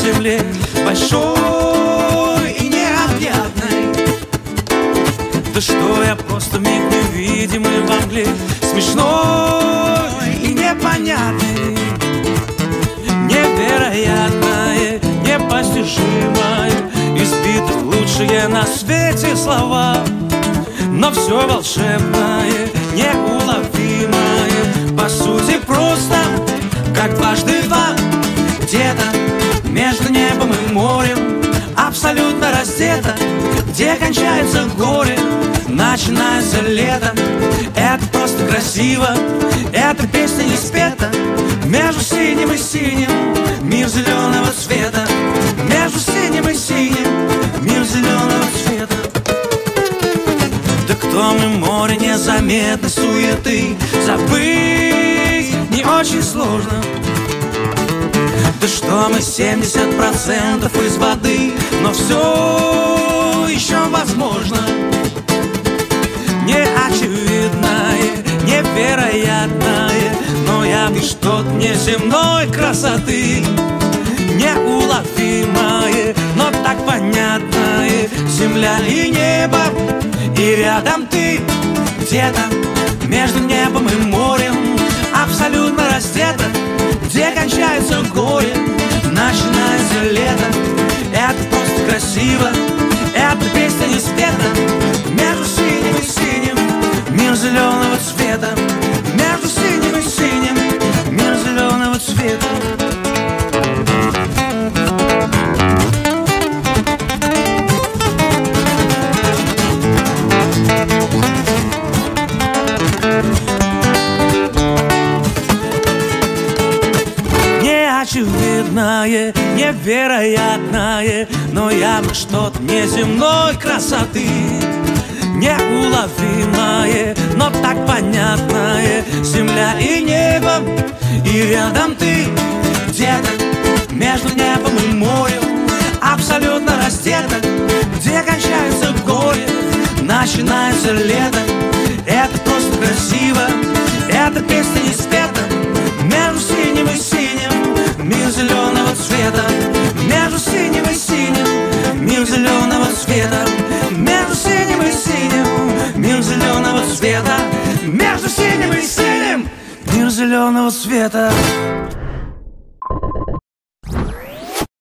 земле, большой и необъятной. Да что я просто миг невидимый во мгле, смешной и непонятный, невероятное, непостижимое, избито лучшие на свете слова. Но все волшебное, неуловимое, по сути просто, как дважды два. Где-то между небом и морем, абсолютно раздето, где кончается горе, начинается лето. Это просто красиво, эта песня не спета. Между синим и синим мир зеленого цвета. Между синим и синим мир зеленого цвета. Да кто мы, море незаметной суеты, забыть не очень сложно. Да что мы 70% из воды, но все еще возможно. Неочевидное, невероятное, но явно что-то неземной красоты. Неуловимое, но так понятное, земля и небо, и рядом ты. Где-то между небом и морем, абсолютно раздето, где кончается горе, начинается лето. Это просто красиво, эта песня не спета. Между синим и синим мир зеленого цвета. Между синим и синим мир зеленого цвета. Неочевидное, невероятное, но явно что-то неземной красоты. Неуловимое, но так понятное, земля и небо, и рядом ты. Где-то между небом и морем, абсолютно раздето, где кончается горе, начинается лето. Это просто красиво, эта песня не спета. Между синим и синим мир зеленого цвета. Между синим и синим мир зеленого цвета. Между синим и синим мир зеленого цвета. Между синим и синим мир зеленого цвета.